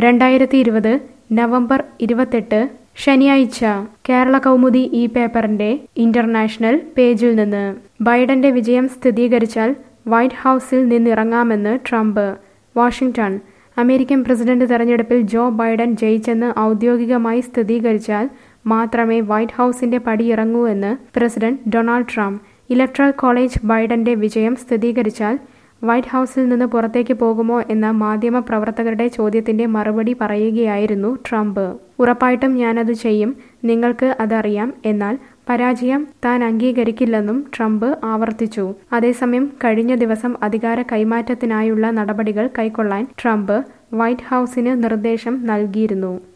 2020 November 28 ശനിയാഴ്ച കേരള കൗമുദി ഈ പേപ്പറിന്റെ ഇന്റർനാഷണൽ പേജിൽ നിന്ന് ബൈഡന്റെ വിജയം സ്ഥിരീകരിച്ചാൽ വൈറ്റ് ഹൗസിൽ നിന്നിറങ്ങാമെന്ന് ട്രംപ്. വാഷിംഗ്ടൺ. അമേരിക്കൻ പ്രസിഡന്റ് തെരഞ്ഞെടുപ്പിൽ ജോ ബൈഡൻ ജയിച്ചെന്ന് ഔദ്യോഗികമായി സ്ഥിരീകരിച്ചാൽ മാത്രമേ വൈറ്റ് ഹൗസിന്റെ പടിയിറങ്ങൂ എന്ന് president Donald Trump. Electoral college ബൈഡന്റെ വിജയം സ്ഥിരീകരിച്ചാൽ വൈറ്റ് ഹൗസിൽ നിന്ന് പുറത്തേക്ക് പോകുമോ എന്ന മാധ്യമ പ്രവർത്തകരുടെ ചോദ്യത്തിന്റെ മറുപടി പറയുകയായിരുന്നു ട്രംപ്. ഉറപ്പായിട്ടും ഞാനത് ചെയ്യും, നിങ്ങൾക്ക് അതറിയാം, എന്നാൽ പരാജയം താൻ അംഗീകരിക്കില്ലെന്നും ട്രംപ് ആവർത്തിച്ചു. അതേസമയം കഴിഞ്ഞ ദിവസം അധികാര കൈമാറ്റത്തിനായുള്ള നടപടികൾ കൈക്കൊള്ളാൻ ട്രംപ് വൈറ്റ് ഹൗസിന് നിർദ്ദേശം നൽകിയിരുന്നു.